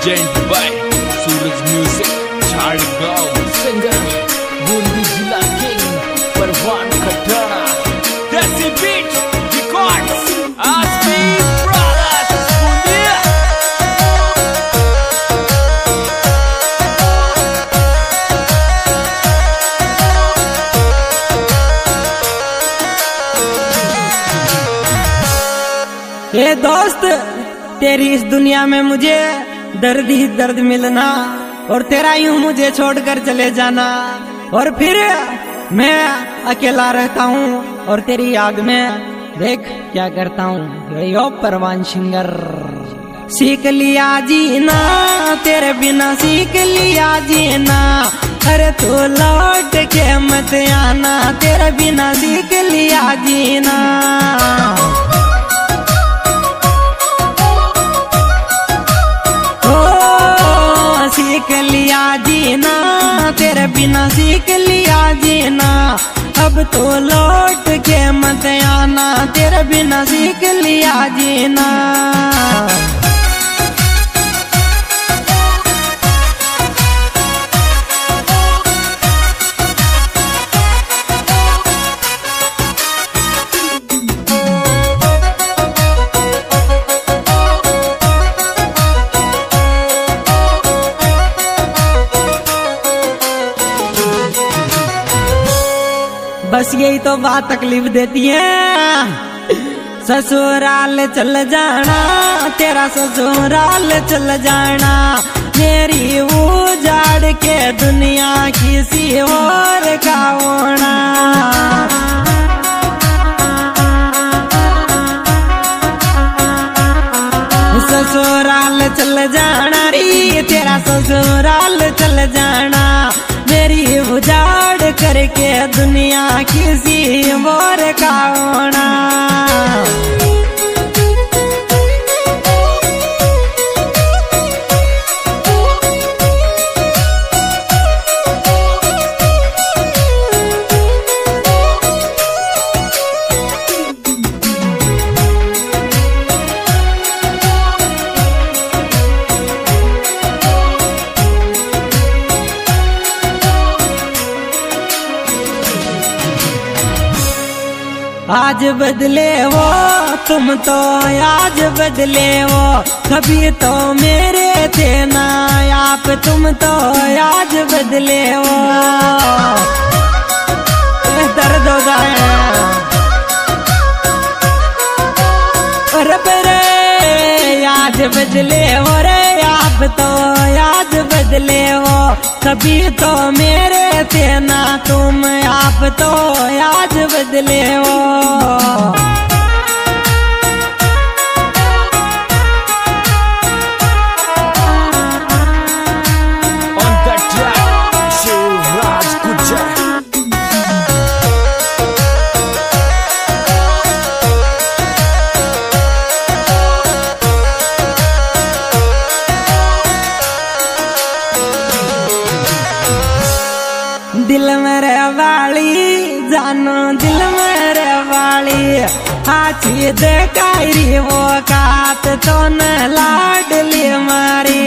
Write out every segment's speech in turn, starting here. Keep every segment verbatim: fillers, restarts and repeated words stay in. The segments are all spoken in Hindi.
Present by Suraj music Jhadgaon singer Bundi जिला king Parwan Khatana Desi Beat Records Aasmi brothers Bundiya. ये दोस्त तेरी इस दुनिया में मुझे दर्द ही दर्द मिलना और तेरा यूं मुझे छोड़कर चले जाना और फिर मैं अकेला रहता हूँ और तेरी याद में देख क्या करता हूँ। यो परवान सिंगर सीख लिया जीना तेरे बिना सीख लिया जीना अरे तू लौट के मत आना तेरे बिना सीख लिया जीना। सीख लिया जीना तेरे बिना सीख लिया जीना अब तो लौट के मत आना तेरे बिना सीख लिया जीना। बस यही तो बात तकलीफ देती है। ससुराल चल जाना तेरा ससुराल चल जाना मेरी उजाड़ के दुनिया किसी और का होना। ससुराल चल जाना री तेरा ससुराल चल जाना मेरी उजाड़ करके दुनिया किसी और का होना। आज बदले वो तुम तो आज बदले वो कभी तो मेरे थे ना आप तुम तो आज बदले वो दर्द होता है रे आज बदले वो रे आप तो आज बदले वो कभी तो मेरे थे ना तुम आप तो आज बदले हो। On the track, Shivraj Gujjar. दिल मेरे वाली जानो दिल मेरे वाली आची देखाई वो कात तो न लाडली मारी।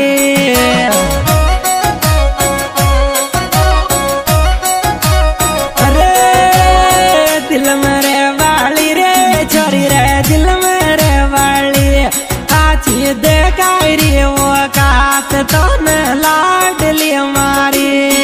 अरे दिल मेरे वाली रे छोरी रे दिल मेरे वाली आची देखाई वो कात तो न लाडली मारी।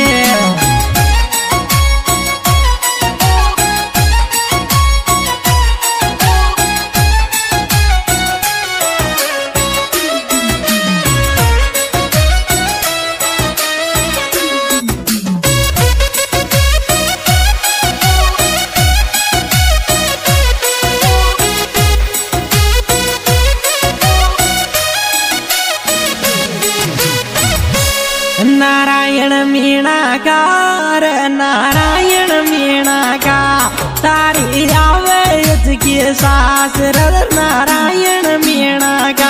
नारायण मीणाकार नारायण मीणाका तारी आवे की सास नारायण मीणाका।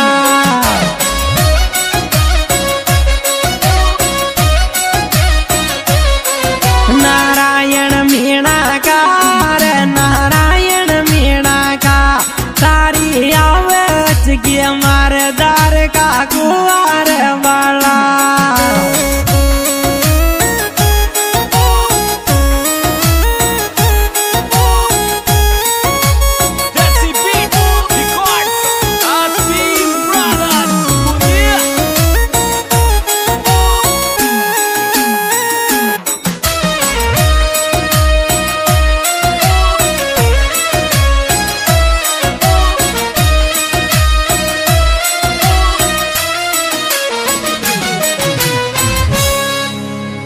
नारायण मीणाकार नारायण मीणाका तारी आवे की मारदार का कुआर वाला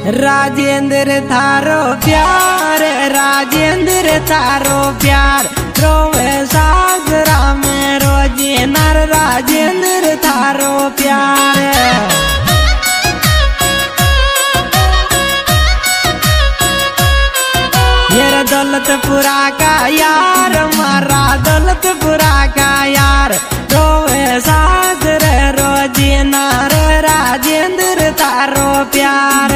राजेंद्र थारो प्यार, राजेंद्र थारो प्यार रोवे सागरा में रोजे नर, राजेंद्र थारो प्यार। ये दौलतपुरा का यार, मारा दौलतपुरा का यार रोवे सागर रोजे नार, राजेंद्र थारो प्यार।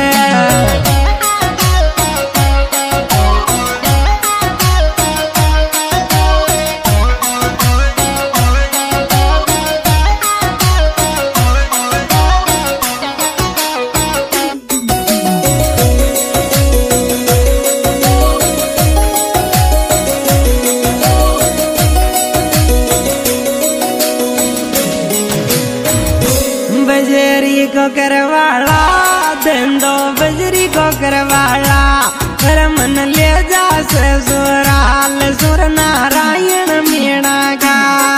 बजरी को करवाला धंधो, बजरी को करवाला पर मन ले जा ससुराल, सुर नारायण मीणा का।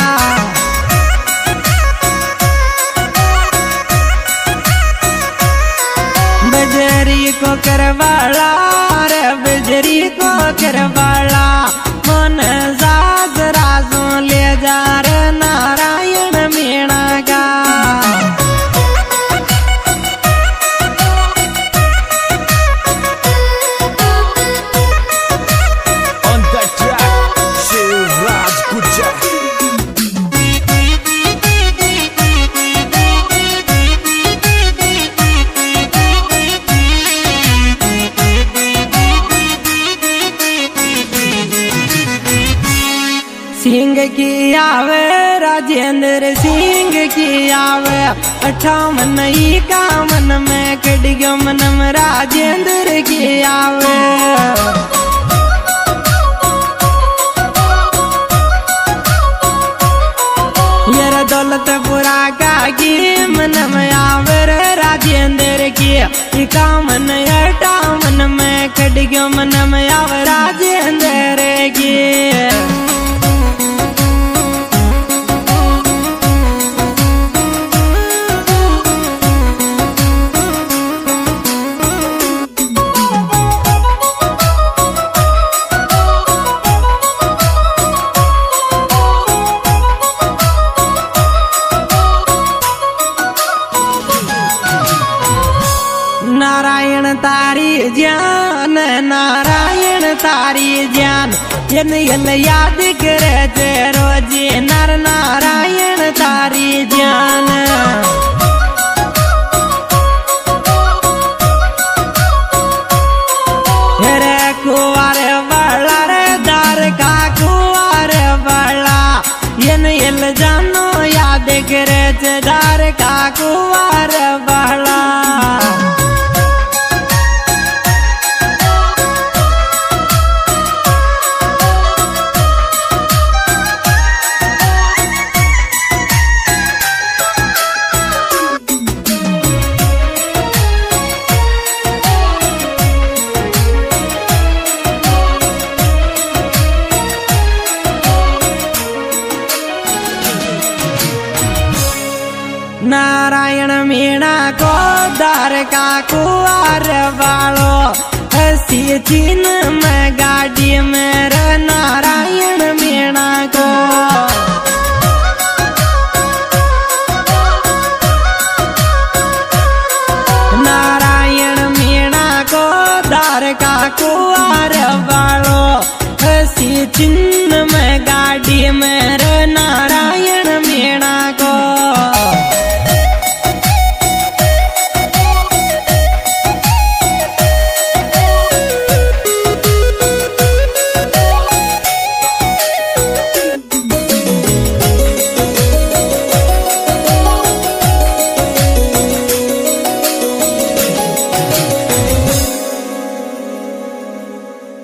बजरी को करवाला रे, बजरी को करवाला मन सासरा सो ले जा रे, नारायण मीणा का। सिंह की आवे राजेंद्र सिंह की आवे, अठावन इक्यावन में कड़ियो मनम राजेंद्र की आवे। ये दौलतपुरा का की मनम आवे राजेंद्र की, इक्यावन अठावन में कड़ियो मनम आवे राजेंद्र की। नारायण तारी जान, नारायण तारी जान, यन यल याद करे ते रोजे नर, नारायण तारी जान। रे कुवार वाला रे दार का कुवार वाला, यन यल जानो याद करे ते दार का कुवार वाला। नारायण मीणा को दार का कुआर वालो, हसी चीन में गाड़ी में रे, नारायण मीणा को। नारायण मीणा को दार का कुआर वालो, हसी चीन